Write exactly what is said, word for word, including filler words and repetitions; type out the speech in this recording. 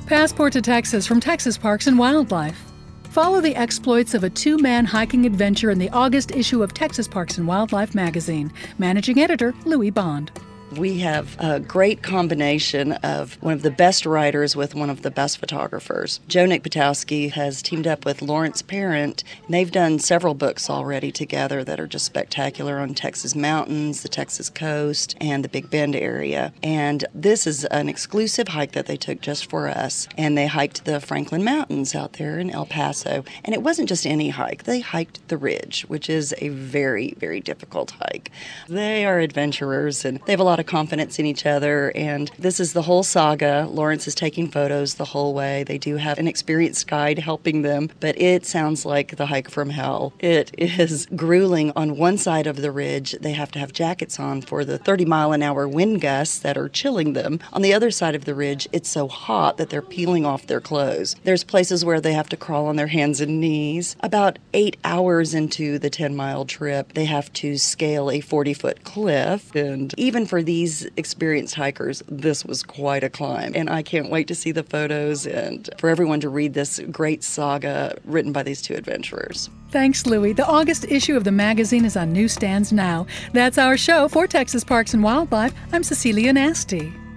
Passport to Texas from Texas Parks and Wildlife. Follow the exploits of a two-man hiking adventure in the August issue of Texas Parks and Wildlife magazine. Managing Editor, Louis Bond. We have a great combination of one of the best writers with one of the best photographers. Joe Nick Potowski has teamed up with Lawrence Parent, and they've done several books already together that are just spectacular on Texas mountains, the Texas coast, and the Big Bend area. And this is an exclusive hike that they took just for us, and they hiked the Franklin Mountains out there in El Paso. And it wasn't just any hike. They hiked the Ridge, which is a very, very difficult hike. They are adventurers, and they have a lot of confidence in each other, and this is the whole saga. Lawrence is taking photos the whole way. They do have an experienced guide helping them, but it sounds like the hike from hell. It is grueling. On one side of the ridge, they have to have jackets on for the thirty mile an hour wind gusts that are chilling them. On the other side of the ridge, it's so hot that they're peeling off their clothes. There's places where they have to crawl on their hands and knees. About eight hours into the ten mile trip, they have to scale a forty foot cliff, and even for these experienced hikers, this was quite a climb. And I can't wait to see the photos and for everyone to read this great saga written by these two adventurers. Thanks, Louie. The August issue of the magazine is on newsstands now. That's our show. For Texas Parks and Wildlife, I'm Cecilia Nasty.